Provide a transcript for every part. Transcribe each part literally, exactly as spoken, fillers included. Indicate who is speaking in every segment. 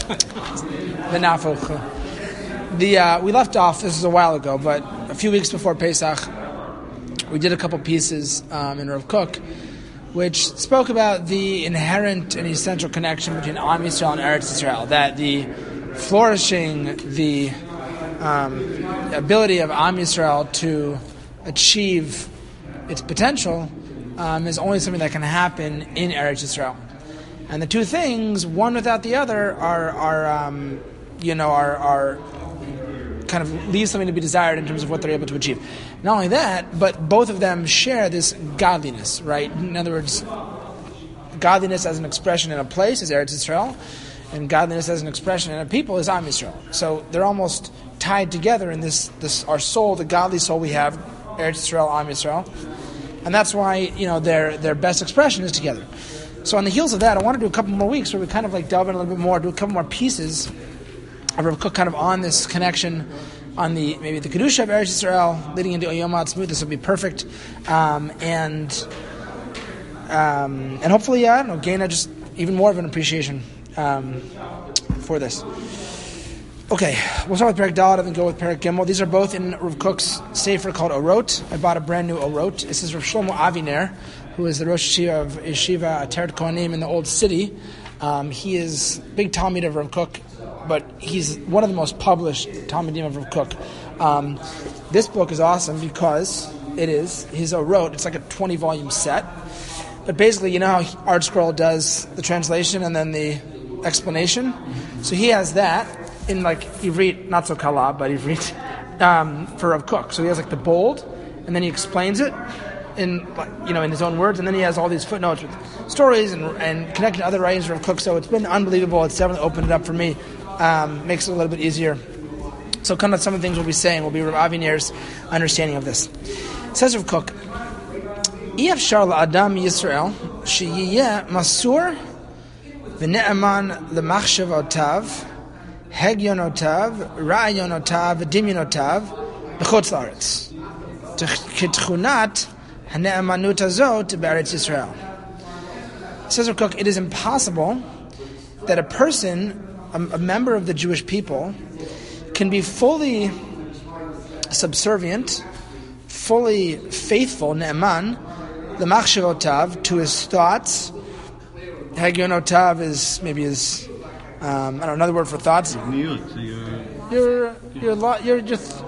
Speaker 1: the nafuch. The uh, we left off. This was a while ago, but a few weeks before Pesach, we did a couple pieces um, in Rav Kook, which spoke about the inherent and essential connection between Am Yisrael and Eretz Yisrael. That the flourishing, the um, ability of Am Yisrael to achieve its potential um, is only something that can happen in Eretz Yisrael. And the two things, one without the other, are are um, you know are are kind of leave something to be desired in terms of what they're able to achieve. Not only that, but both of them share this godliness, right? In other words, godliness as an expression in a place is Eretz Yisrael, and godliness as an expression in a people is Am Yisrael. So they're almost tied together in this, this our soul, the godly soul we have, Eretz Yisrael, Am Yisrael. And that's why, you know, their their best expression is together. So on the heels of that, I want to do a couple more weeks where we kind of like delve in a little bit more, do a couple more pieces of Rav Kook kind of on this connection, on the maybe the Kedusha of Eretz Yisrael leading into Yom HaAtzmaut. This would be perfect, um, and um, and hopefully, yeah, I don't know, gain a just even more of an appreciation um, for this. Okay, we'll start with Perek Daled and then go with Perek Gimel. These are both in Rav Kook's sefer called Orot. I bought a brand new Orot. This is Rav Shlomo Aviner, who is the Rosh Yeshiva of Yeshiva Ateret Kohanim in the Old City. Um, he is big Talmid of Rav Kook, but he's one of the most published Talmidim of Rav Kook. Um, this book is awesome because it is his Orot. It's like a twenty-volume set. But basically, you know how Art Scroll does the translation and then the explanation? So he has that in like Ivrit, not so kala, but Ivrit, um, for Rav Kook. So he has like the bold, and then he explains it in, you know, in his own words, and then he has all these footnotes with stories and, and connecting to other writings of Rav Kook. So it's been unbelievable. It's definitely opened it up for me. Um, makes it a little bit easier. So kind of some of the things we'll be saying will be Rav Aviner's understanding of this. It says Rav Kook, Iyaf shar la'adam Yisrael sheyiyeh masur v'ne'eman l'machshavotav Hegyonotav, Ra'yonotav, Dimyonotav, B'chutz La'aretz. K'tchunat hane'emanut hazot b'Eretz Yisrael. Says Rav Kook, it is impossible that a person, a, a member of the Jewish people, can be fully subservient, fully faithful, ne'eman, l'machshavotav, to his thoughts. Hegyonotav is maybe his Um, I don't know, another word for thoughts.
Speaker 2: You're, you're,
Speaker 1: you're, you're, lo- you're just...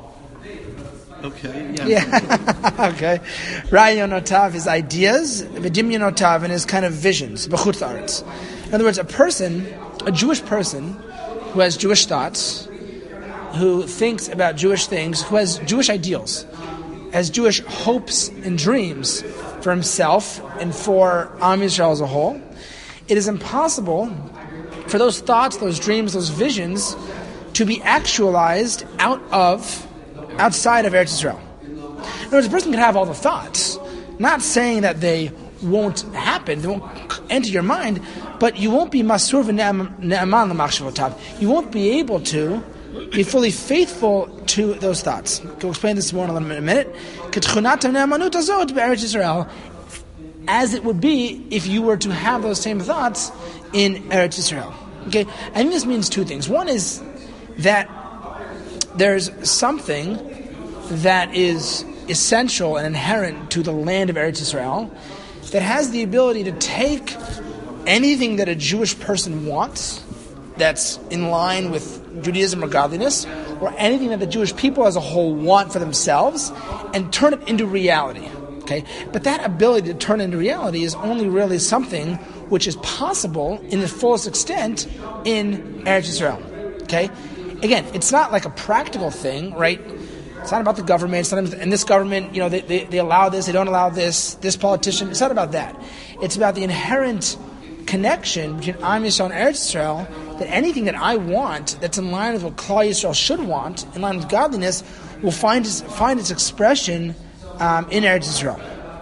Speaker 2: Okay, yeah.
Speaker 1: Yeah, okay. Rayonotav, his ideas, V'dimyonotav, and his kind of visions, B'chutz La'aretz. In other words, a person, a Jewish person, who has Jewish thoughts, who thinks about Jewish things, who has Jewish ideals, has Jewish hopes and dreams for himself and for Am Yisrael as a whole, it is impossible for those thoughts, those dreams, those visions to be actualized out of, outside of Eretz Yisrael. In other words, a person can have all the thoughts, not saying that they won't happen, they won't enter your mind, but you won't be masur v'ne'eman l'machshavotav. You won't be able to be fully faithful to those thoughts. We'll explain this more in a minute. K'tchunat hane'emanut hazot b'Eretz Yisrael, as it would be if you were to have those same thoughts in Eretz Yisrael. Okay, I think this means two things. One is that there's something that is essential and inherent to the land of Eretz Yisrael that has the ability to take anything that a Jewish person wants that's in line with Judaism or godliness, or anything that the Jewish people as a whole want for themselves, and turn it into reality. Okay, but that ability to turn into reality is only really something which is possible in the fullest extent in Eretz Yisrael. Okay, again, it's not like a practical thing, right? It's not about the government. Sometimes, and this government, you know, they, they they allow this, they don't allow this. This politician. It's not about that. It's about the inherent connection between Am Yisrael and Eretz Yisrael. That anything that I want, that's in line with what Klal Yisrael should want, in line with godliness, will find its, find its expression Um, in Eretz Yisrael.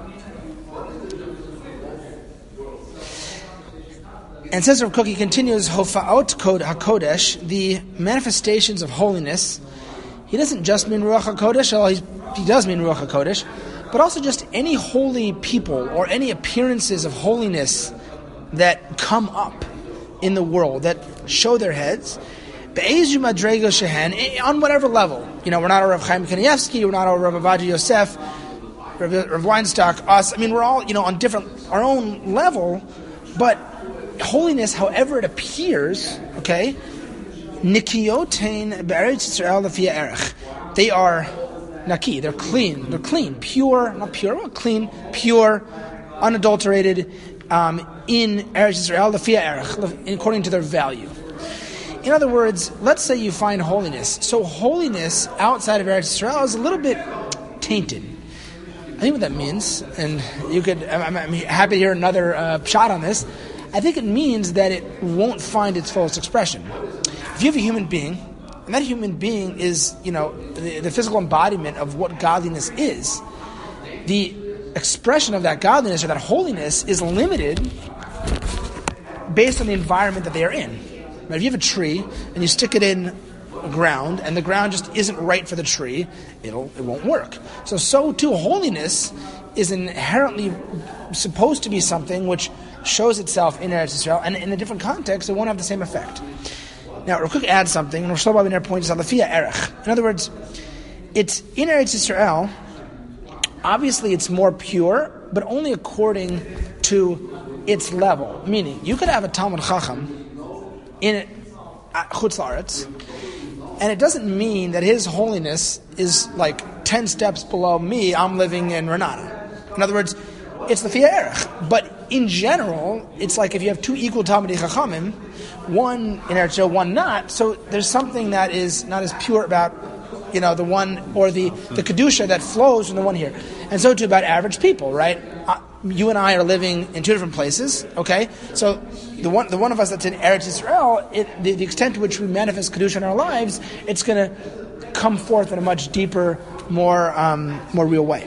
Speaker 1: And says Rav Kook, he continues, Hofa'ot Kod HaKodesh, the manifestations of holiness. He doesn't just mean Ruach HaKodesh, although he does mean Ruach HaKodesh, but also just any holy people or any appearances of holiness that come up in the world that show their heads, on whatever level. You know, we're not a Rav Chaim Kanievsky, we're not a Rav Avadia Yosef, Rav, Rav Weinstock, us. I mean, we're all, you know, on different, our own level, but holiness, however it appears, okay, Nikiyotein be'eretz Yisrael lefi erech. They are naki, they're clean, they're clean, pure, not pure, well, clean, pure, unadulterated, um, in Eretz Yisrael lefi erech, according to their value. In other words, let's say you find holiness. So holiness outside of Eretz Yisrael is a little bit tainted. I think what that means, and you could, I'm, I'm happy to hear another uh, shot on this. I think it means that it won't find its fullest expression. If you have a human being, and that human being is, you know, the, the physical embodiment of what godliness is, the expression of that godliness or that holiness is limited based on the environment that they are in. Right? If you have a tree and you stick it in the ground, and the ground just isn't right for the tree, it'll it won't work. So, so too, holiness is inherently supposed to be something which shows itself in Eretz Yisrael, and in a different context, it won't have the same effect. Now, real quick, add something, and we're still about their point is alafia erech. In other words, it's in Eretz Yisrael. Obviously, it's more pure, but only according to its level. Meaning, you could have a Talmud Chacham in Chutz La'aretz, and it doesn't mean that his holiness is like ten steps below me. I'm living in Renata. In other words, it's the Fia Erech. But in general, it's like if you have two equal Talmidei Chachamim, one in Eretz Yisrael, one not. So there's something that is not as pure about, you know, the one or the the kedusha that flows from the one here, and so too about average people, right? Uh, you and I are living in two different places, okay? So the one the one of us that's in Eretz Yisrael, it, the, the extent to which we manifest kedusha in our lives, it's going to come forth in a much deeper, more um, more real way.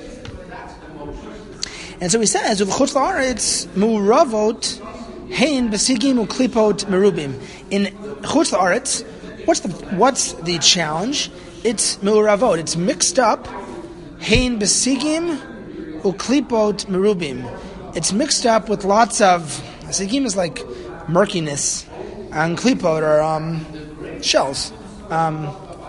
Speaker 1: And so he says, "Uvchutz la'aretz muravot hein besigim uklipot merubim." In chutz la'aretz, what's the what's the challenge? It's muravot. It's mixed up. Hein besigim uklipot merubim. It's mixed up with lots of sigim is like murkiness, and klipot are um, shells, um,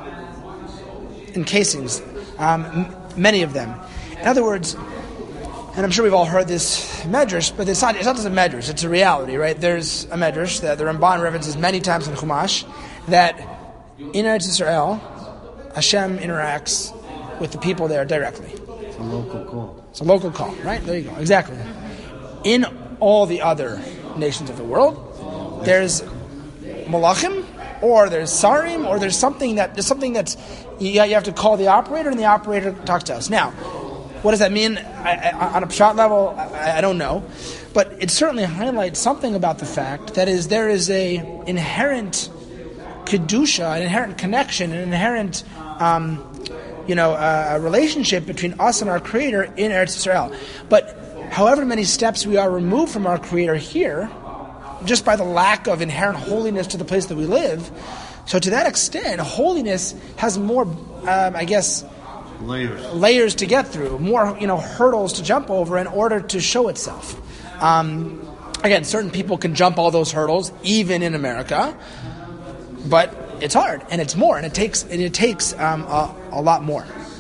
Speaker 1: encasings. Um, m- many of them. In other words. And I'm sure we've all heard this medrash, but it's not, it's not just a medrash, it's a reality, right? There's a medrash that the Ramban references many times in Chumash, that in Eretz Yisrael, Hashem interacts with the people there directly.
Speaker 2: It's a local call.
Speaker 1: It's a local call, right? There you go, exactly. In all the other nations of the world, there's malachim, or there's sarim, or there's something that, there's something that's, you, you have to call the operator, and the operator talks to us. Now, what does that mean? I, I, on a pshat level, I, I don't know, but it certainly highlights something about the fact that is there is a inherent kedusha, an inherent connection, an inherent, um, you know, uh, relationship between us and our Creator in Eretz Yisrael. But however many steps we are removed from our Creator here, just by the lack of inherent holiness to the place that we live, so to that extent, holiness has more, um, I guess.
Speaker 2: Layers.
Speaker 1: Layers to get through, more, you know, hurdles to jump over in order to show itself. Um, again, certain people can jump all those hurdles, even in America, but it's hard, and it's more, and it takes and it takes um, a, a lot more.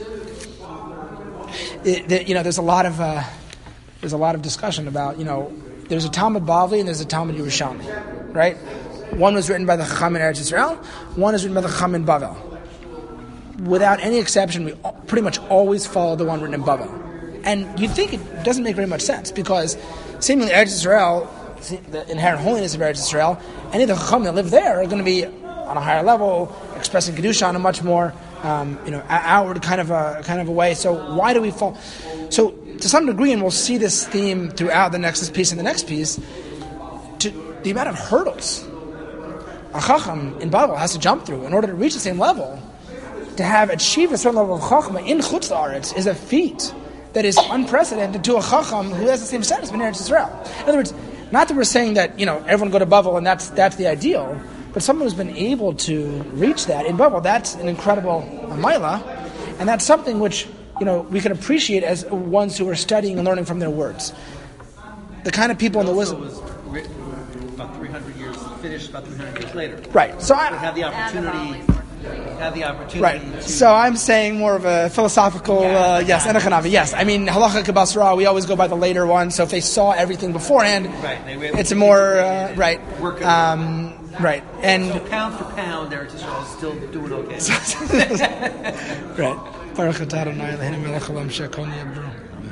Speaker 1: It, the, you know, there's a lot of uh, there's a lot of discussion about, you know, there's a Talmud Bavli and there's a Talmud Yerushalmi, right? One was written by the Chacham in Eretz Yisrael, one is written by the Chacham in Bavel. Without any exception, we pretty much always follow the one written in Bavel. And you'd think it doesn't make very much sense, because seemingly Eretz Yisrael, the inherent holiness of Eretz Yisrael, any of the Chacham that live there are going to be on a higher level, expressing Kedusha in a much more um, you know, outward kind of a kind of a way. So why do we fall? So to some degree, and we'll see this theme throughout the next piece and the next piece, to the amount of hurdles a Chacham in Bavel has to jump through in order to reach the same level. To have achieved a certain level of Chachma in Chutz La'aretz is a feat that is unprecedented to a Chacham who has the same status in Eretz Yisrael. In other words, not that we're saying that, you know, everyone go to Bavel and that's that's the ideal, but someone who's been able to reach that in Bavel, that's an incredible maila, and that's something which, you know, we can appreciate as ones who are studying and learning from their words. The kind of people in the wisdom.
Speaker 3: Was written about three hundred years, finished about three hundred years later.
Speaker 1: Right. So I
Speaker 3: They have the opportunity. Have the opportunity.
Speaker 1: Right.
Speaker 3: To,
Speaker 1: So I'm saying more of a philosophical, uh, yes, enechanavi, yes. I mean, halacha k'basra, we always go by the later one. So if they saw everything beforehand,
Speaker 3: right, they were
Speaker 1: it's a more uh, right,
Speaker 3: work
Speaker 1: um, right, and
Speaker 3: so pound for pound, Eretz Yisrael is still doing okay.
Speaker 1: right. Baruch atah Adonai Eloheinu melech haolam she'akol nהיה b'doro.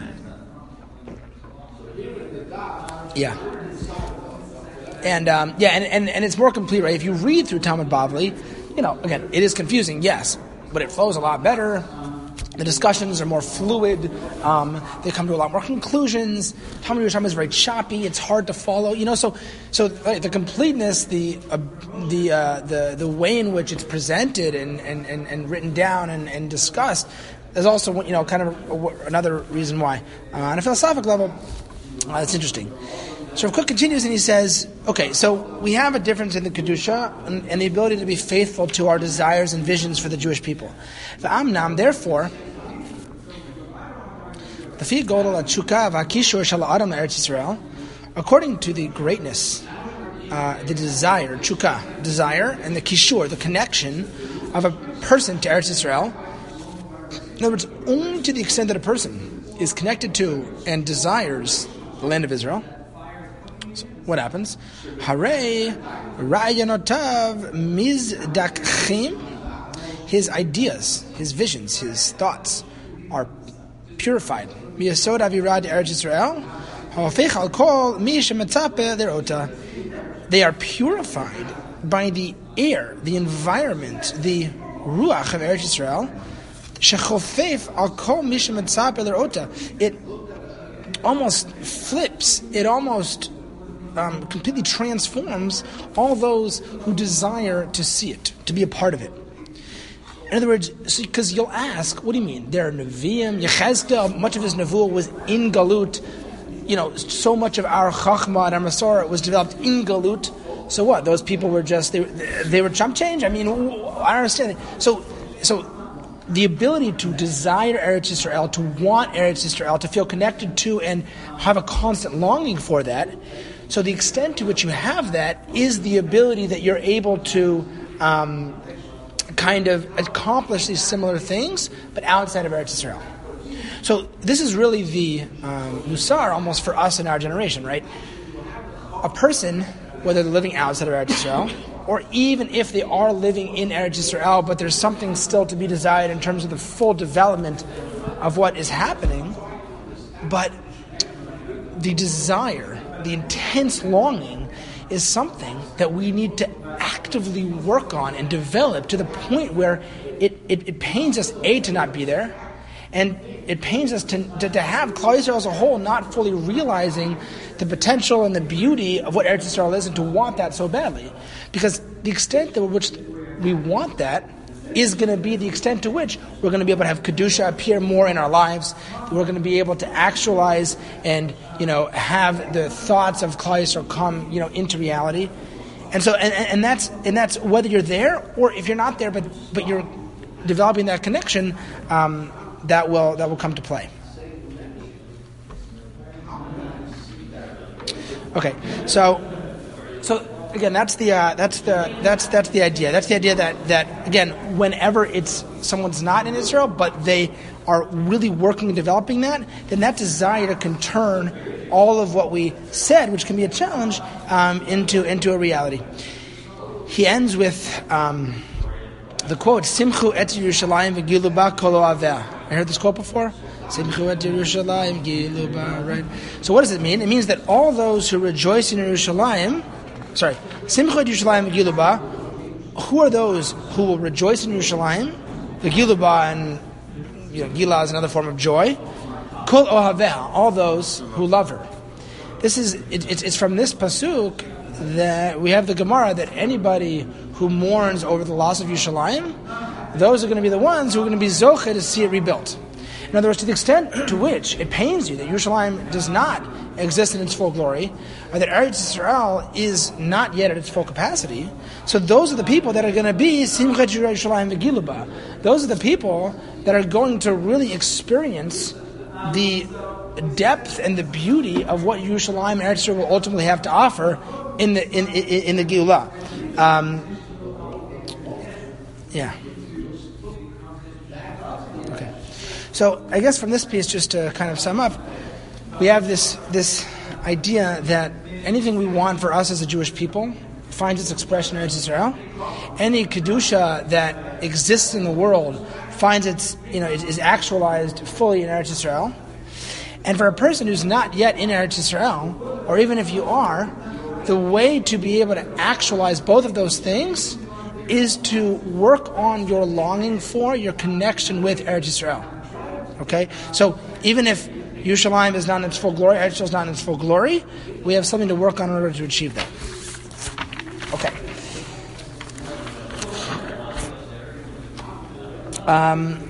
Speaker 1: Yeah. And um, yeah, and, and, and it's more complete, right? If you read through Talmud Bavli, you know, again, it is confusing, yes, but it flows a lot better. The discussions are more fluid. Um, they come to a lot more conclusions. Talmud Yerushalmi is very choppy. It's hard to follow. You know, so so right, the completeness, the uh, the uh, the the way in which it's presented and and, and, and written down and, and discussed is also, you know, kind of another reason why. Uh, on a philosophical level, uh, it's interesting. So Rav Kook continues and he says, okay, so we have a difference in the Kedusha and, and the ability to be faithful to our desires and visions for the Jewish people. V'amnam, therefore, according to the greatness, uh, the desire, chukah, desire, and the kishur, the connection of a person to Eretz Yisrael, in other words, only to the extent that a person is connected to and desires the land of Israel, what happens? Hare ra'yanotav mizdakchim. His ideas, his visions, his thoughts are purified. Miyasod avirad Eretz Yisrael. Ha'ofech al kol mi shemetzape lerota. They are purified by the air, the environment, the ruach of Eretz Yisrael. Shechofef al kol mi shemetzape lerota. It almost flips. It almost Um, completely transforms all those who desire to see it, to be a part of it. In other words, because so, you'll ask, what do you mean? There are Nevi'im, Yechezkel, much of his Nevuah was in Galut. You know, so much of our Chachma and our Masorah was developed in Galut. So what? Those people were just, they, they were chump change? I mean, I don't understand. So, so the ability to desire Eretz Yisrael, to want Eretz Yisrael, to feel connected to and have a constant longing for that. So the extent to which you have that is the ability that you're able to um, kind of accomplish these similar things, but outside of Eretz Yisrael. So this is really the um, musar almost for us in our generation, right? A person, whether they're living outside of Eretz Yisrael, or even if they are living in Eretz Yisrael, but there's something still to be desired in terms of the full development of what is happening, but the desire, the intense longing is something that we need to actively work on and develop to the point where it, it, it pains us, A, to not be there, and it pains us to, to, to have Klal Yisrael as a whole not fully realizing the potential and the beauty of what Eretz Yisrael is and to want that so badly. Because the extent to which we want that is going to be the extent to which we're going to be able to have Kedusha appear more in our lives. We're going to be able to actualize and, you know, have the thoughts of Klal Yisrael come, you know, into reality. And so, and, and that's and that's whether you're there or if you're not there, but but you're developing that connection, um, that will that will come to play. Okay, so so. Again, that's the uh, that's the that's that's the idea. That's the idea that, that again, whenever it's someone's not in Israel, but they are really working and developing that, then that desire can turn all of what we said, which can be a challenge, um, into into a reality. He ends with um, the quote: "Simchu et Yerushalayim v'gilu ba kol ohaveh." I heard this quote before. Simchu et Yerushalayim v'gilu ba. Right. So what does it mean? It means that all those who rejoice in Yerushalayim. Sorry, Simcha et Yerushalayim v'giluba. Who are those who will rejoice in Yerushalayim? V'giluba, and you know, Gila is another form of joy. Kol ohaveh, all those who love her. This is it, it's, it's from this pasuk that we have the Gemara that anybody who mourns over the loss of Yerushalayim, those are going to be the ones who are going to be zoche to see it rebuilt. In other words, to the extent to which it pains you that Yerushalayim does not exist in its full glory, or that Eretz Yisrael is not yet at its full capacity, so those are the people that are going to be Simchat Yerushalayim v'giluba. Those are the people that are going to really experience the depth and the beauty of what Yerushalayim and Eretz Yisrael will ultimately have to offer in the in in, in the Geulah. Um, yeah. Okay. So I guess from this piece, just to kind of sum up, we have this this idea that anything we want for us as a Jewish people finds its expression in Eretz Yisrael. Any kedusha that exists in the world finds its, you know, is actualized fully in Eretz Yisrael. And for a person who's not yet in Eretz Yisrael, or even if you are, the way to be able to actualize both of those things is to work on your longing for, your connection with Eretz Yisrael. Okay? So even if Yerushalayim is not in its full glory, Eretz Yisrael is not in its full glory, we have something to work on in order to achieve that. Okay. Um,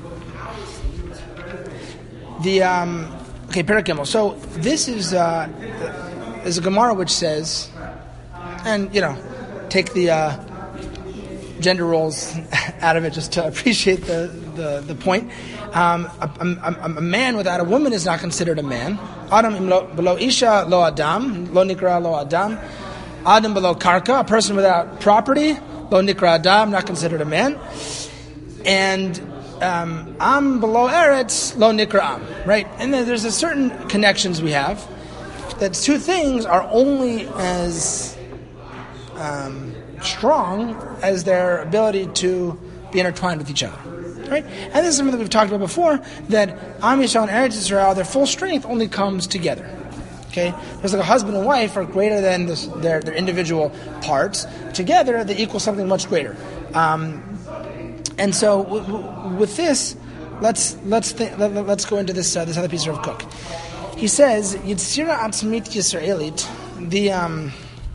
Speaker 1: the um, okay, Perek Gimel. So this is uh, is a Gemara which says, and you know, take the uh, gender roles out of it just to appreciate the the, the point. Um, a, a, a man without a woman is not considered a man. Adam im lo, below isha lo adam, lo nikra lo adam. Adam below karka, a person without property, lo nikra adam, not considered a man. And um, am below eretz, lo nikra am, right? And then there's a certain connections we have. That two things are only as um, strong as their ability to be intertwined with each other. Right? And this is something that we've talked about before, that Am Yisrael and Eretz Yisrael, their full strength only comes together. Okay? There's like a husband and wife are greater than this, their, their individual parts. Together, they equal something much greater. Um, and so, w- w- with this, let's let's th- let, let's go into this uh, this other piece of Rav Kook. He says, Yitzira Atzmit Yisraelit, the um,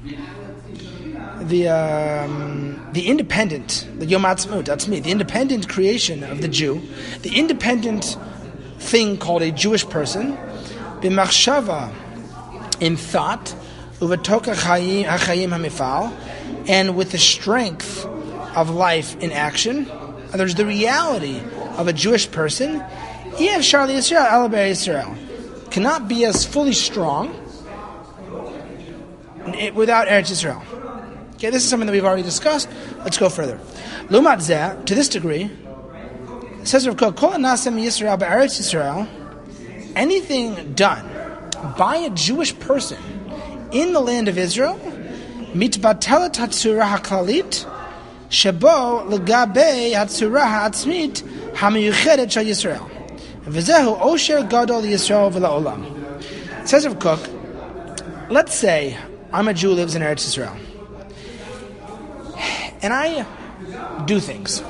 Speaker 1: the um, the independent, the Yom Ha'atzmaut, that's me, the independent creation of the Jew, the independent thing called a Jewish person, b'machshava, in thought, uvatoka chayim hachayim hamifal, and with the strength of life in action. And there's the reality of a Jewish person. Yev Shar Yisrael Alaber Yisrael cannot be as fully strong without Eretz Yisrael. Okay, this is something that we've already discussed. Let's go further. Lumat zeh, to this degree, says Rav Kook, Kol Nasem Yisrael B'Eretz Yisrael, anything done by a Jewish person in the land of Israel, mitbatelet hatzura haklalit, shebo legabe hatzura ha'atzmit hamiyuchedet shel Yisrael. V'zehu osher gadol Yisrael v'la'olam. Says Rav Kook, let's say I'm a Jew who lives in Eretz Yisrael, and I do things.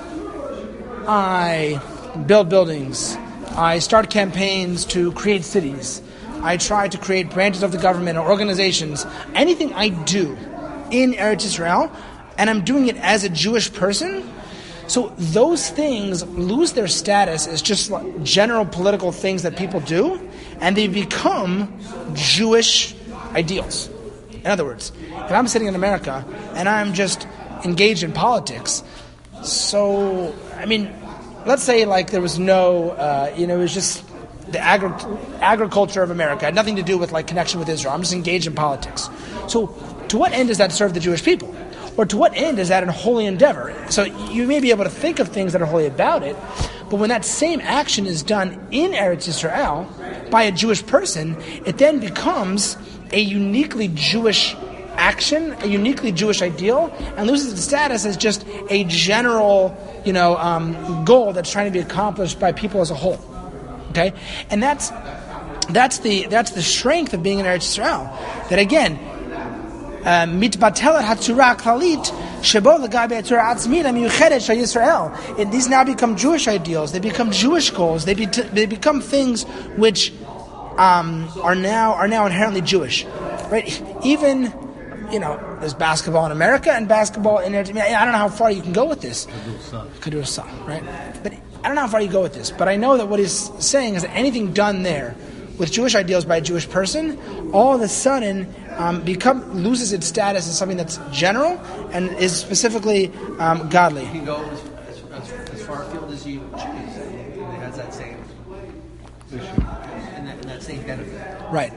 Speaker 1: I build buildings. I start campaigns to create cities. I try to create branches of the government or organizations. Anything I do in Eretz Yisrael, and I'm doing it as a Jewish person, so those things lose their status as just like general political things that people do, and they become Jewish ideals. In other words, if I'm sitting in America and I'm just engaged in politics, so, I mean, let's say like there was no, uh, you know, it was just the agri- agriculture of America. It had nothing to do with like connection with Israel. I'm just engaged in politics. So to what end does that serve the Jewish people? Or to what end is that a holy endeavor? So you may be able to think of things that are holy about it, but when that same action is done in Eretz Yisrael by a Jewish person, it then becomes a uniquely Jewish action, a uniquely Jewish ideal, and loses its status as just a general, you know, um, goal that's trying to be accomplished by people as a whole. Okay, and that's that's the that's the strength of being in Eretz Yisrael. That again, mitbatelet hatzura klalit shebo legabe hatzura atzmit hamiyuchedet shel Yisrael. These now become Jewish ideals. They become Jewish goals. They be, they become things which um, are now are now inherently Jewish, right? Even, you know, there's basketball in America and basketball in Eretz. I mean, I don't know how far you can go with this. Kedusah, right? But I don't know how far you go with this, but I know that what he's saying is that anything done there with Jewish ideals by a Jewish person, all of a sudden um, become loses its status as something that's general and is specifically um, godly.
Speaker 3: You can go as, as, as far afield as you choose, and it has that same issue and that, and that same benefit.
Speaker 1: Right.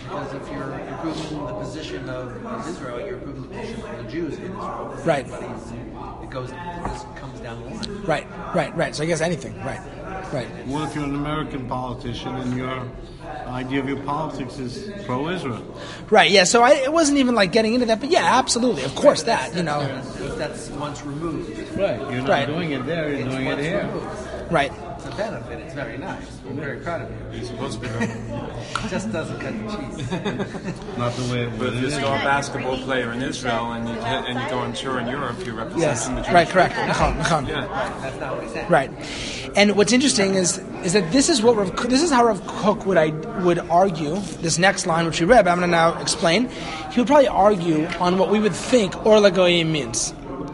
Speaker 3: because if you're improving the position of, of Israel, you're improving the position of the Jews in Israel.
Speaker 1: Right.
Speaker 3: Everybody's- It goes, this comes down the line.
Speaker 1: Right, right, right. So I guess anything. Right, right.
Speaker 2: What if you're an American politician and your idea of your politics is pro-Israel?
Speaker 1: Right, yeah, so I, it wasn't even like getting into that, but yeah, absolutely, of course that, you know.
Speaker 3: If that's once removed,
Speaker 2: Right. You're not
Speaker 1: Right.
Speaker 2: doing it there, you're
Speaker 3: it's
Speaker 2: doing it
Speaker 3: once
Speaker 2: here.
Speaker 3: removed.
Speaker 1: Right,
Speaker 3: It's a benefit. It's very nice. I'm very proud of you.
Speaker 4: You're supposed to be.
Speaker 3: It just doesn't cut the cheese.
Speaker 2: Not the way it
Speaker 4: But if you're
Speaker 2: is.
Speaker 4: still a basketball player in Israel and you hit, and you go on tour in Europe, you're representing
Speaker 1: yes,
Speaker 4: the Jewish
Speaker 1: right, correct.
Speaker 4: people.
Speaker 1: Nachon, nachon.
Speaker 4: Yeah.
Speaker 3: That's not what he said.
Speaker 1: Right, and what's interesting is is that this is what Rav, this is how Rav Kook would I would argue this next line which we read. But I'm going to now explain. He would probably argue on what we would think Or Lagoyim means.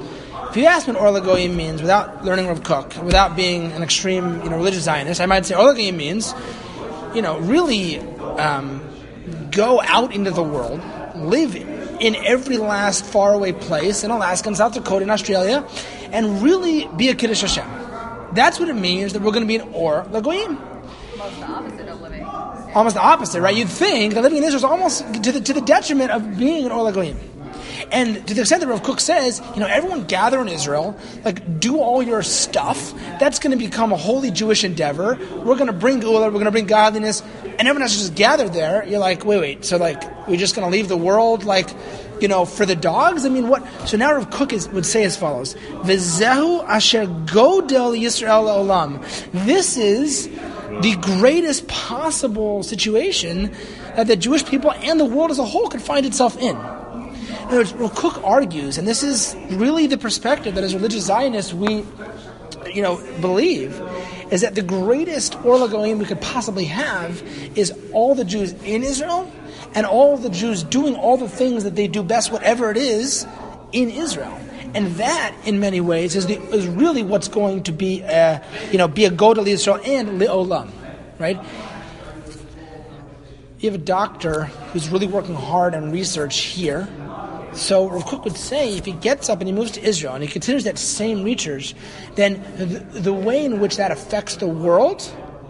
Speaker 1: If you ask me what Or Lagoyim means without learning Rav Kook, without being an extreme you know religious Zionist, I might say Or Lagoyim means you know really um, go out into the world, live in every last faraway place in Alaska and South Dakota and Australia, and really be a Kiddush Hashem. That's what it means that we're going to be an Or Lagoyim.
Speaker 5: Almost the opposite of living.
Speaker 1: Almost the opposite, right? You'd think that living in Israel is almost to the to the detriment of being an Or Lagoyim. And to the extent that Rav Kook says, you know, everyone gather in Israel, like, do all your stuff. That's going to become a holy Jewish endeavor. We're going to bring Geula, we're going to bring godliness, and everyone has to just gather there. You're like, wait, wait, so, like, we're just going to leave the world, like, you know, for the dogs? I mean, what? So now Rav Kook is, would say as follows, V'zehu asher godel Yisrael olam. This is the greatest possible situation that the Jewish people and the world as a whole could find itself in. In other words, Rav Kook argues, and this is really the perspective that as religious Zionists we, you know, believe, is that the greatest Or Lagoyim we could possibly have is all the Jews in Israel and all the Jews doing all the things that they do best, whatever it is, in Israel. And that, in many ways, is the, is really what's going to be, a, you know, be a Godel Israel and Le'olam, right? You have a doctor who's really working hard on research here. So Rav Kook would say if he gets up and he moves to Israel and he considers that same research, then the, the way in which that affects the world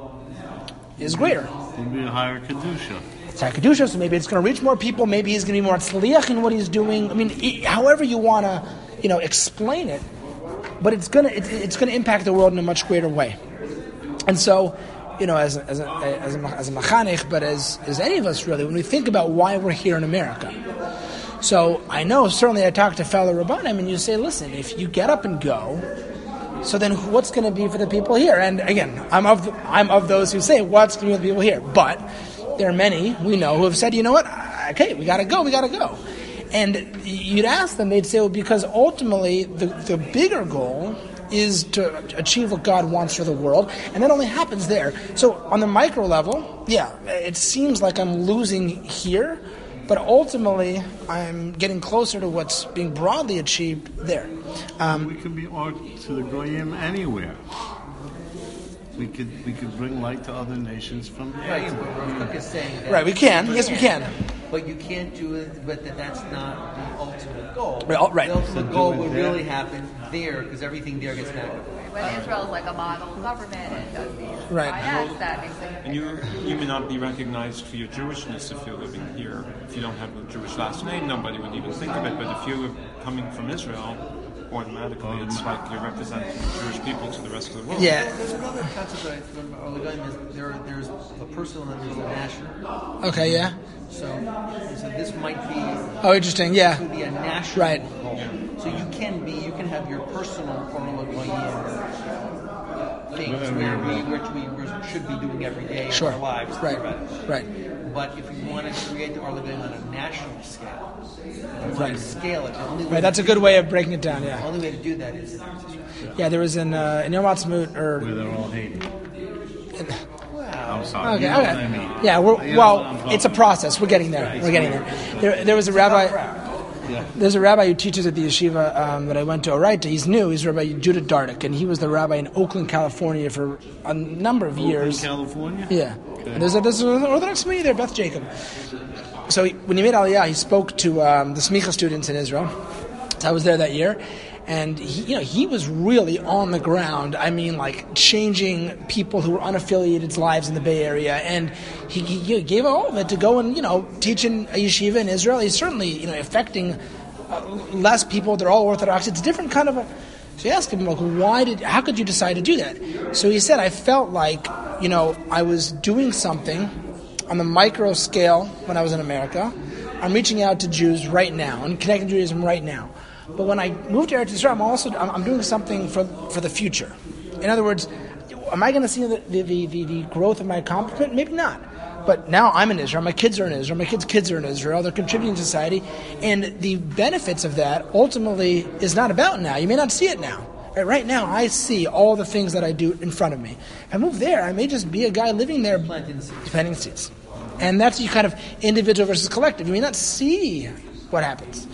Speaker 1: is greater.
Speaker 2: It'll be a higher Kedusha.
Speaker 1: It's higher Kedusha, so maybe it's going to reach more people, maybe he's going to be more tzliach in what he's doing. I mean, it, however you want to, you know, explain it, but it's going to it, it's going to impact the world in a much greater way. And so, you know, as a, as a, as a, as a machanech, but as, as any of us really, when we think about why we're here in America. So I know, certainly I talk to fellow Rabbanim and you say, listen, if you get up and go, so then what's going to be for the people here? And again, I'm of the, I'm of those who say, what's going to be for the people here? But there are many we know who have said, you know what, okay, we got to go, we got to go. And you'd ask them, they'd say, well, because ultimately the, the bigger goal is to achieve what God wants for the world, and that only happens there. So on the micro level, yeah, it seems like I'm losing here, but ultimately I'm getting closer to what's being broadly achieved there. Um,
Speaker 2: We could be art to the Goyim anywhere. We could we could bring light to other nations from
Speaker 3: Right,
Speaker 2: there.
Speaker 3: but Rav Kook is saying that.
Speaker 1: right, we can. Yes, we can.
Speaker 3: But you can't do it, but that that's not the ultimate goal.
Speaker 1: Right, oh, right.
Speaker 3: The ultimate
Speaker 2: So
Speaker 3: goal
Speaker 2: do it
Speaker 3: would
Speaker 2: there.
Speaker 3: really happen there, because everything there gets magnified.
Speaker 5: When Israel's like a model government and does these
Speaker 1: Right.
Speaker 5: finance, that makes it.
Speaker 4: And you you may not be recognized for your Jewishness if you're living here. If you don't have a Jewish last name, nobody would even think of it. But if you're coming from Israel, automatically it's like you're representing Jewish people to the rest of the world.
Speaker 1: Yeah.
Speaker 3: There's another concept that I remember Or Lagoyim is there. There's a personal and there's a national.
Speaker 1: Okay, yeah.
Speaker 3: So, so this might be
Speaker 1: Oh, interesting, yeah.
Speaker 3: could be a national
Speaker 1: Right.
Speaker 3: goal. So you can be, you can have your personal Or Lagoyim things where we, which we should be doing every day
Speaker 1: Sure.
Speaker 3: of our lives.
Speaker 1: Right,
Speaker 3: theoretically.
Speaker 1: right.
Speaker 3: But if you want to create the Or Lagoyim on a national scale, you want
Speaker 1: Right.
Speaker 3: to scale it. The only way
Speaker 1: Right, that's a good way of breaking it down,
Speaker 3: The
Speaker 1: yeah.
Speaker 3: only way to do that is
Speaker 1: Yeah, there was in, uh, in Yom Ha'atzmaut, or...
Speaker 2: Where they're all hating. I'm sorry.
Speaker 1: Okay,
Speaker 2: you know
Speaker 1: okay.
Speaker 2: what I mean.
Speaker 1: Yeah, we're,
Speaker 2: You know what I'm
Speaker 1: well,
Speaker 2: talking
Speaker 1: it's a process. We're getting there. We're getting there. There, there was a rabbi...
Speaker 2: Yeah.
Speaker 1: There's a rabbi who teaches at the yeshiva um, that I went to. Right, he's new. He's Rabbi Judah Dardick, and he was the rabbi in Oakland, California, for a number of years.
Speaker 2: California?
Speaker 1: Yeah.
Speaker 2: Okay.
Speaker 1: And there's a, there's an Orthodox community there, Beth Jacob. So he, when he made Aliyah, he spoke to um, the Smicha students in Israel. So I was there that year, And he, you know, he was really on the ground. I mean, like changing people who were unaffiliated's lives in the Bay Area, and he, he gave all of it to go and you know teach in a yeshiva in Israel. He's certainly you know affecting uh, less people. They're all Orthodox. It's a different kind of a. So he asked him, like, why did? How could you decide to do that? So he said, I felt like you know I was doing something on the micro scale when I was in America. I'm reaching out to Jews right now and connecting Judaism right now. But when I moved to Eretz Yisrael, I'm also I'm, I'm doing something for for the future. In other words, am I going to see the the, the the growth of my accomplishment? Maybe not. But now I'm in Israel. My kids are in Israel. My kids' kids are in Israel. They're contributing to society, and the benefits of that ultimately is not about now. You may not see it now. Right, right now, I see all the things that I do in front of me. If I move there, I may just be a guy living there, planting seeds. Planting seeds. And that's you kind of individual versus collective. You may not see what happens,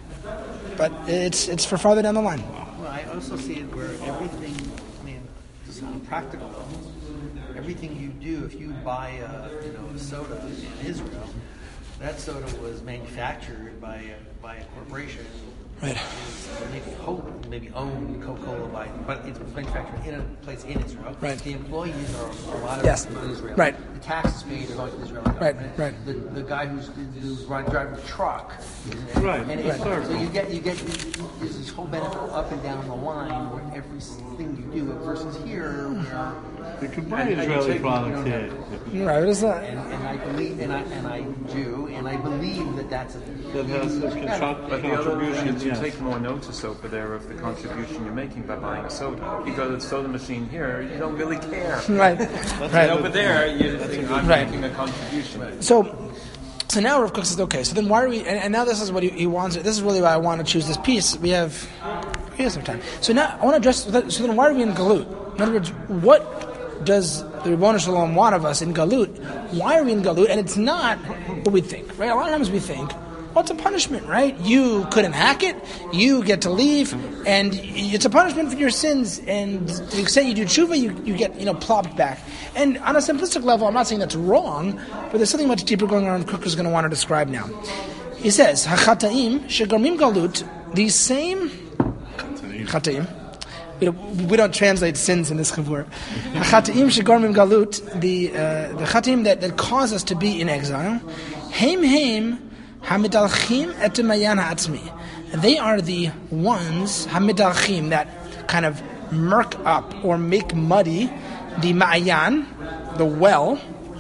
Speaker 1: but it's it's for farther down the line.
Speaker 3: Well, I also see it where everything, I mean, just on a practical level, everything you do, if you buy a, you know, a soda in Israel, that soda was manufactured by a, by a corporation.
Speaker 1: Right.
Speaker 3: Maybe hope, maybe own Coca-Cola by, but it's manufactured in a place in Israel.
Speaker 1: Right.
Speaker 3: The employees are a lot of
Speaker 1: Yes.
Speaker 3: in Israel.
Speaker 1: Right.
Speaker 3: The taxes paid are going to the Israeli
Speaker 1: Right,
Speaker 3: government.
Speaker 1: right.
Speaker 3: The, the guy who's who's running, driving the truck.
Speaker 2: Right,
Speaker 3: And it,
Speaker 2: right.
Speaker 3: so you get you get there's this whole benefit up and down the line where everything you do versus here where.
Speaker 2: You can buy
Speaker 3: And- and you
Speaker 2: Israeli
Speaker 3: take-
Speaker 2: products
Speaker 3: you
Speaker 2: here.
Speaker 3: don't
Speaker 1: Right. It's not,
Speaker 3: And, and I believe, and I and I do, and I believe that that's a
Speaker 2: That has a contra-
Speaker 4: But the other thing
Speaker 2: contribution,
Speaker 4: is you
Speaker 2: yes.
Speaker 4: take more notice over there of the contribution you're making by buying a soda. You go to the soda machine here, you don't really care.
Speaker 1: right.
Speaker 4: And
Speaker 1: Right.
Speaker 4: over there, you think I'm
Speaker 1: Right.
Speaker 4: making a contribution.
Speaker 1: So, so now Rav Kook says, okay. So then, why are we? And, and now this is what he, he wants. This is really why I want to choose this piece. We have we have some time. So now I want to address. So then, why are we in Galut? In other words, what does the Ribono Shel Olam want of us in Galut? Why are we in Galut? And it's not what we think, right? A lot of times we think, well, it's a punishment, right? You couldn't hack it, you get to leave, and it's a punishment for your sins, and to the extent you do tshuva, you, you get, you know, plopped back. And on a simplistic level, I'm not saying that's wrong, but there's something much deeper going on Cook is going to want to describe now. He says, HaChata'im shegarmim Galut, these same Chata'im, We don't, we don't translate sins in this chavur. Hachata'im shegormim galut, the uh, the chatim that, that cause us to be in exile. Heim heim hamidalchim et mayan ha'atzmi. They are the ones hamidalchim that kind of murk up or make muddy the ma'ayan, the well,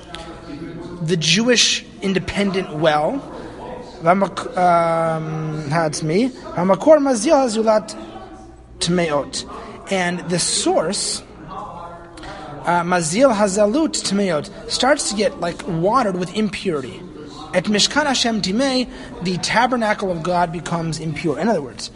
Speaker 1: the Jewish independent well. Ha'atzmi hamakor mazil hazulat tmeot. And the source, uh, mazil hazalut tmeot, starts to get like watered with impurity. At Mishkan Hashem Timei, the tabernacle of God becomes impure. In other words,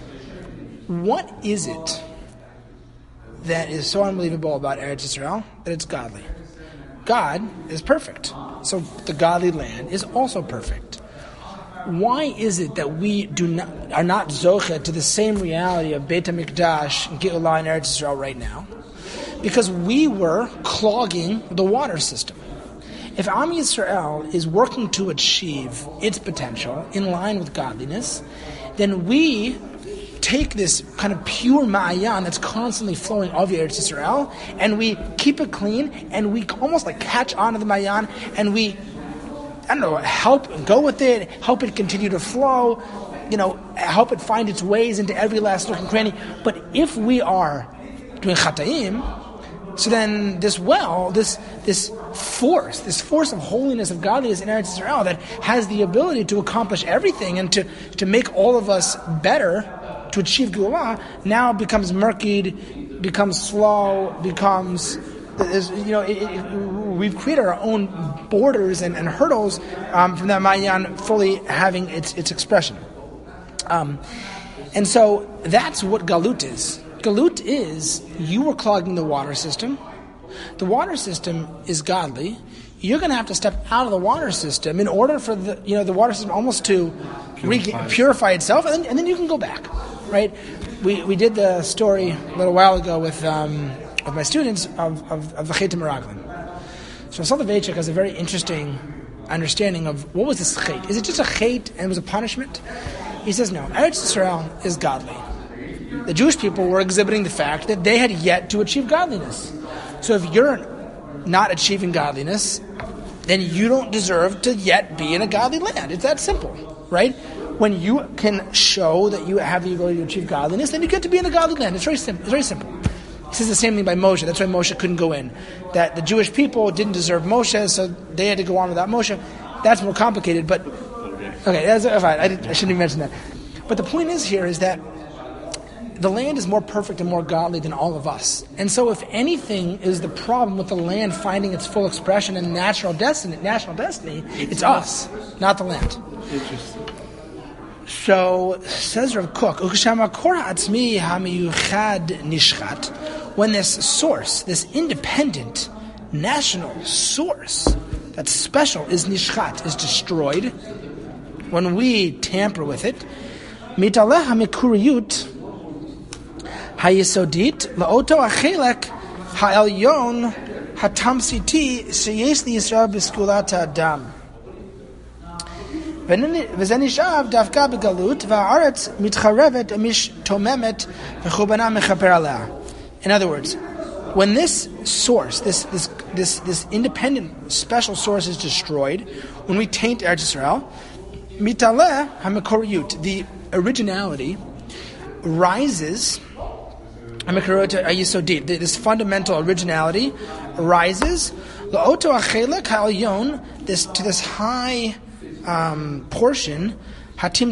Speaker 1: what is it that is so unbelievable about Eretz Yisrael that it's godly? God is perfect, so the godly land is also perfect. Why is it that we do not are not zocheh to the same reality of Beit HaMikdash and Geulah in Eretz Yisrael right now? Because we were clogging the water system. If Am Yisrael is working to achieve its potential in line with godliness, then we take this kind of pure ma'ayan that's constantly flowing of Eretz Yisrael, and we keep it clean, and we almost like catch on to the ma'ayan, and we I don't know, help go with it, help it continue to flow, you know, help it find its ways into every last nook and cranny. But if we are doing chata'im, so then this well, this this force, this force of holiness, of godliness in Eretz Yisrael that has the ability to accomplish everything and to, to make all of us better, to achieve Geulah, now becomes murkied, becomes slow, becomes... Is, you know, it, it, we've created our own borders and, and hurdles um, from that Ma'ayan fully having its its expression. Um, and so that's what Galut is. Galut is you were clogging the water system. The water system is godly. You're going to have to step out of the water system in order for the you know the water system almost to purify, re- purify itself, and then, and then you can go back, right? We we did the story a little while ago with. Um, of my students of, of, of the Chet Meraglim. So Soloveitchik has a very interesting understanding of what was this Chet. Is it just a Chet and it was a punishment? He says no. Eretz Yisrael is godly. the Jewish people were exhibiting the fact that they had yet to achieve godliness. So if you're not achieving godliness, then you don't deserve to yet be in a godly land. It's that simple, right? When you can show that you have the ability to achieve godliness, then you get to be in a godly land. It's very simple. It's very simple. He says the same thing by Moshe. That's why Moshe couldn't go in. That the Jewish people didn't deserve Moshe, so they had to go on without Moshe. That's more complicated, but okay, that's fine. I, didn't, I shouldn't even mention that. But the point is here is that the land is more perfect and more godly than all of us. And so if anything is the problem with the land finding its full expression and natural destiny, national destiny, it's, it's us, not the land.
Speaker 2: Interesting.
Speaker 1: So, says Rav Kook, when this source, this independent, national source that's special is nishchat, is destroyed, when we tamper with it, mitaleh hamikuriyut hayesodit laoto achelek ha'elyon hatamsiti sheyesh liyisrael b'skulat ha'adam. וזה נשאב דווקא בגלות, והארץ מתחרבת ומשתוממת וחורבנה מכפר עליה. In other words, when this source, this this this this independent special source is destroyed, when we taint Eretz Yisrael, mitaleh hamakoriyut, the originality rises. Hamakoriyut ayisodit, this fundamental originality rises. La'oto achelek ha'elyon, this to this high Um, portion that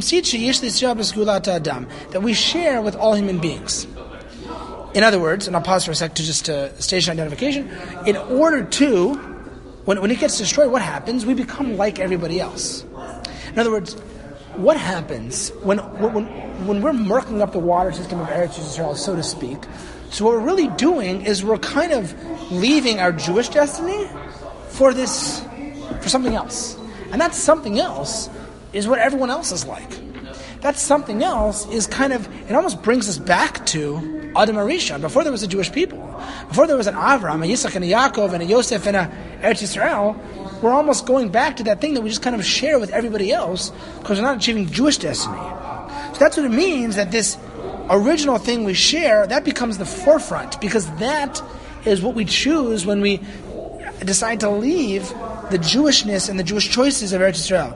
Speaker 1: we share with all human beings. In other words, and I'll pause for a sec to just uh, station identification. In order to, when when it gets destroyed, what happens? We become like everybody else. In other words, what happens when when when we're murking up the water system of Eretz Yisrael, so to speak? So what we're really doing is we're kind of leaving our Jewish destiny for this, for something else. And that something else is what everyone else is like. That something else is kind of, it almost brings us back to Adam Arishan. Before there was a Jewish people, before there was an Avram, a Yitzchak and a Yaakov, and a Yosef and a Eretz Yisrael, we're almost going back to that thing that we just kind of share with everybody else because we're not achieving Jewish destiny. So that's what it means, that this original thing we share, that becomes the forefront, because that is what we choose when we decide to leave the Jewishness and the Jewish choices of Eretz Yisrael.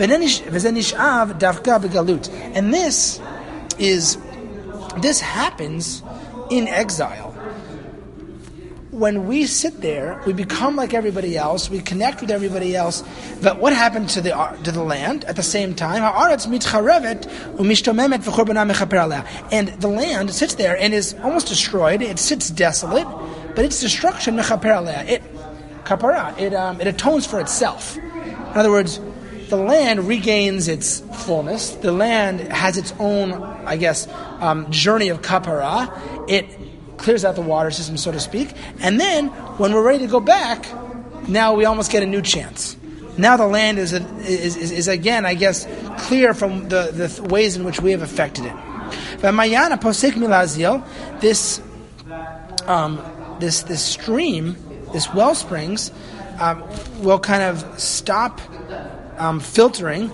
Speaker 1: And this is, this happens in exile. When we sit there, we become like everybody else, we connect with everybody else, but what happened to the to the land at the same time? And the land sits there and is almost destroyed, it sits desolate, but its destruction, it kapara, it um, it atones for itself. In other words, the land regains its fullness. The land has its own, I guess, um, journey of kapara. It clears out the water system, so to speak. And then, when we're ready to go back, now we almost get a new chance. Now the land is a, is, is, is again, I guess, clear from the, the ways in which we have affected it. This um, this this stream, this well springs, um, will kind of stop um, filtering,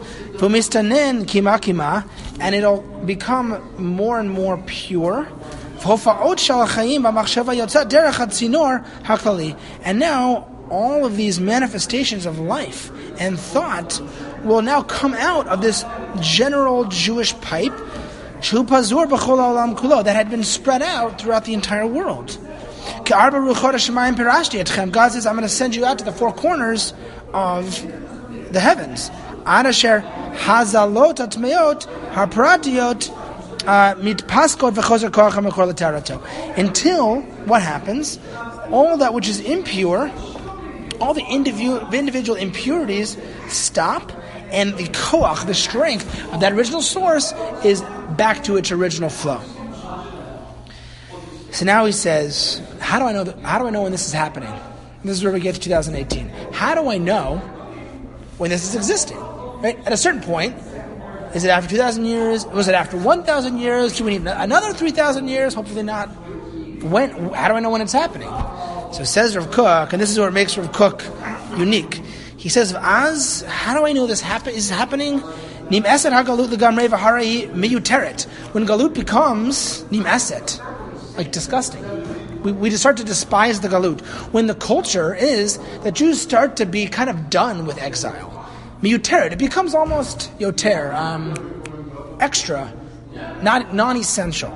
Speaker 1: and it'll become more and more pure. And now all of these manifestations of life and thought will now come out of this general Jewish pipe that had been spread out throughout the entire world. God says, I'm going to send you out to the four corners of the heavens. Until what happens? All that which is impure, all the individual, individual impurities stop, and the koach, the strength of that original source, is back to its original flow. So now he says, how do I know that, how do I know when this is happening? This is where we get to two thousand eighteen. How do I know when this is existing? Right? At a certain point, is it after two thousand years? Was it after one thousand years? Do we need another three thousand years? Hopefully not. When? How do I know when it's happening? So it says Rav Kook, and this is what makes Rav Kook unique. He says, "Az, how do I know this happen is happening? Nim eset hagalut legamrei v'harai miyuteret. When galut becomes nim eset, like disgusting, we we just start to despise the galut. When the culture is that Jews start to be kind of done with exile, miyuteret, it becomes almost yoter, um, extra, not non-essential.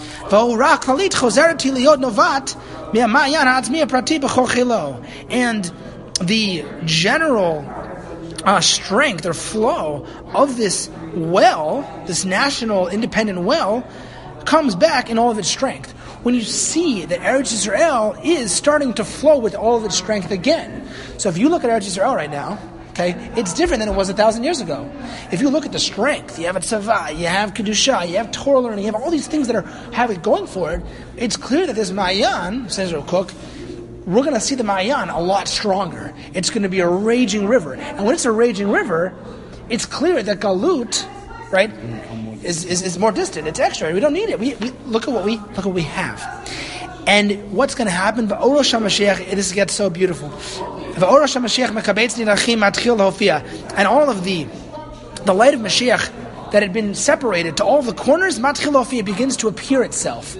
Speaker 1: And the general uh, strength or flow of this well, this national independent well, comes back in all of its strength. When you see that Eretz Yisrael is starting to flow with all of its strength again. So if you look at Eretz Yisrael right now, okay, it's different than it was a thousand years ago. If you look at the strength, you have a tzavah, you have kedusha, you have Torah learning, you have all these things that are have it going for it. It's clear that this Ma'ayan, says Rav Kook, we're going to see the Ma'ayan a lot stronger. It's going to be a raging river, and when it's a raging river, it's clear that Galut, right, is is, is more distant. It's extra. We don't need it. We, we look at what we look at what we have. And what's going to happen? V'orosh HaMashiach, this gets so beautiful. V'orosh HaMashiach mekabetz nidachim matchil lahofia. And all of the the light of Mashiach that had been separated to all the corners, matchil lahofia, begins to appear itself.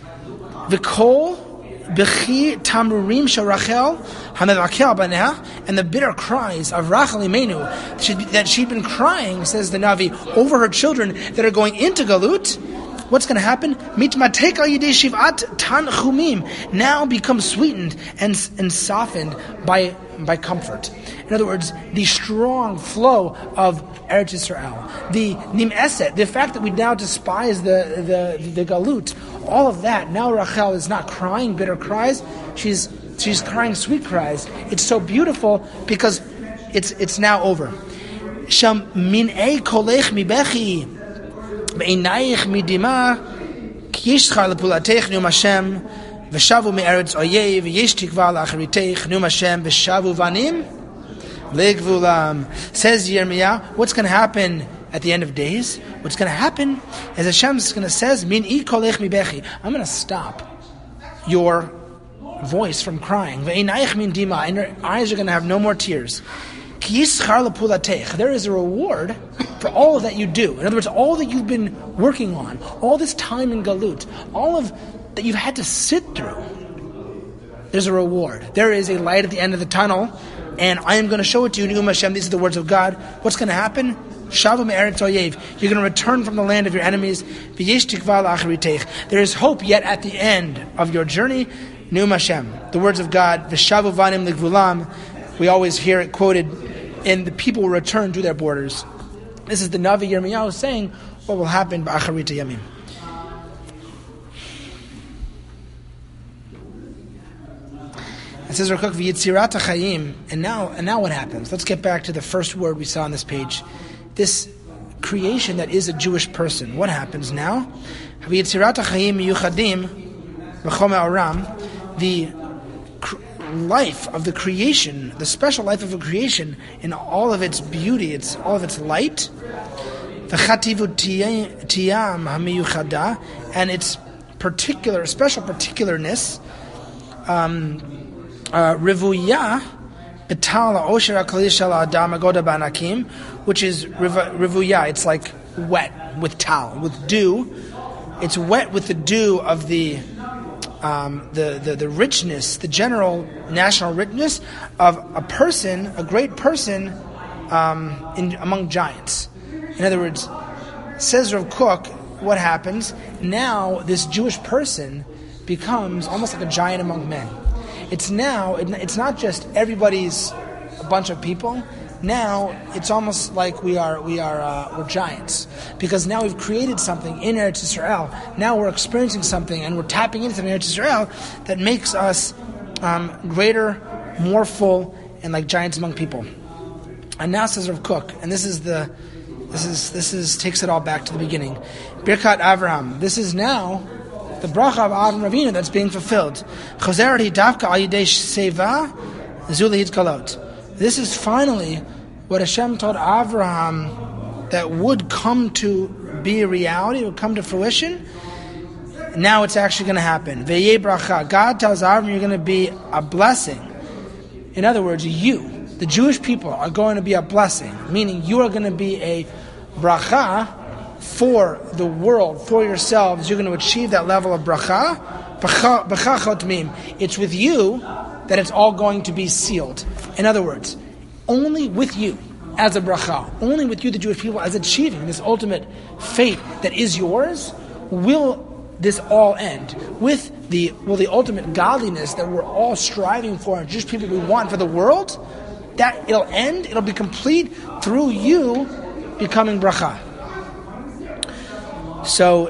Speaker 1: V'kol b'chi tamrurim shel Rachel hamevakel baneha, and the bitter cries of Rachel Imenu that she'd been crying, says the Navi, over her children that are going into Galut. What's going to happen? Mitmatek al yidei shivat tanchumim, now becomes sweetened and and softened by by comfort. In other words, the strong flow of Eretz Yisrael, the nim eset, the fact that we now despise the the the galut, all of that. Now Rachel is not crying bitter cries; she's she's crying sweet cries. It's so beautiful because it's it's now over. Sham min'ei kolech mibechi. Be'inayich midima kiyishchar lepulatech num Hashem v'shavu me'eretz oyev v'yesh tikva la'acharitech num Hashem v'shavu vanim le'gvulam. Says Yirmiyah, what's going to happen at the end of days? What's going to happen is Hashem's going to says min I kolech mibechi. I'm going to stop your voice from crying. Ve'inayich midima, and your eyes are going to have no more tears. There is a reward for all that you do. In other words, all that you've been working on, all this time in Galut, all of that you've had to sit through, there's a reward. There is a light at the end of the tunnel, and I am going to show it to you, Neum Hashem. These are the words of God. What's going to happen? Shavu me'eretz oyev. You're going to return from the land of your enemies. V'yesh tikva la'acharitech. There is hope yet at the end of your journey. Neum Hashem. The words of God. V'shavu vanim legvulam. We always hear it quoted, and the people will return to their borders. This is the Navi Yirmiyahu saying what will happen b'acharita yamim. It says Rakuk v'yitzirat ha'chayim, and now and now what happens? Let's get back to the first word we saw on this page. This creation that is a Jewish person. What happens now? V'yitzirat ha'chayim miyuchadim v'chom ha'oram, the life of the creation, the special life of a creation in all of its beauty, its all of its light, and its particular, special particularness, rivuya betala osher hakali shel adam agoda banakim, which is rivuya. It's like wet with tal, with dew. It's wet with the dew of the. Um, the, the, the richness, the general national richness of a person, a great person um, in, among giants. In other words, says Rav Kook, what happens? Now this Jewish person becomes almost like a giant among men. It's now, it, it's not just everybody's a bunch of people. Now it's almost like we are we are uh, we're giants, because now we've created something in Eretz Yisrael. Now we're experiencing something and we're tapping into something in Eretz Yisrael that makes us um, greater, more full, and like giants among people. And now says Rav Kook, and this is the this is this is takes it all back to the beginning. Birkat Avraham. This is now the bracha of Avram Avinu that's being fulfilled. Choserati dafka al yidei seva zuli hitgalot. This is finally what Hashem told Avraham that would come to be a reality, would come to fruition. Now it's actually going to happen. V'yeh bracha. God tells Avraham you're going to be a blessing. In other words, you, the Jewish people, are going to be a blessing, meaning you are going to be a bracha for the world, for yourselves, you're going to achieve that level of bracha. Bracha bracha chotmim. It's with you that it's all going to be sealed. In other words, only with you as a bracha, only with you, the Jewish people, as achieving this ultimate fate that is yours, will this all end. With the will the ultimate godliness that we're all striving for, and Jewish people we want for the world, that it'll end, it'll be complete through you becoming bracha. So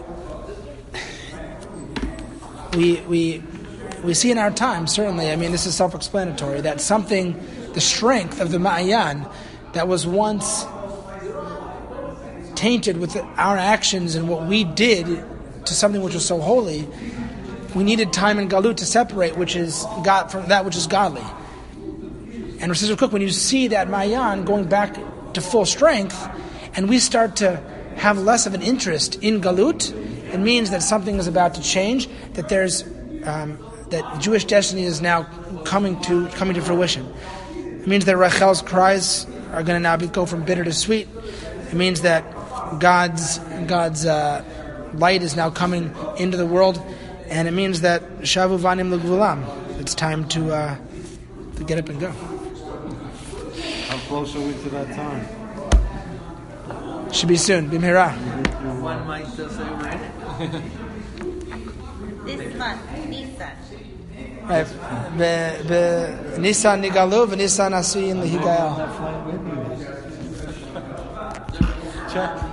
Speaker 1: we we we see in our time, certainly, I mean this is self-explanatory, that something, the strength of the Ma'ayan that was once tainted with our actions and what we did to something which was so holy, we needed time in Galut to separate which is God from that which is godly. And Rav Sister Cook, when you see that Ma'ayan going back to full strength, and we start to have less of an interest in Galut, it means that something is about to change, that there's um, that Jewish destiny is now coming to coming to fruition. It means that Rachel's cries are going to now be, go from bitter to sweet. It means that God's God's uh, light is now coming into the world, and it means that Shavu Vanim L'Gvulam. It's time to uh, to get up and go.
Speaker 2: How close are we to that time?
Speaker 1: Should be soon. Bimhira.
Speaker 3: One might just say we're in it.
Speaker 6: This month, Nisan.
Speaker 1: Right. Be be Nisan Nigalu v'Nisan Asuyin L'Higael.
Speaker 2: Check.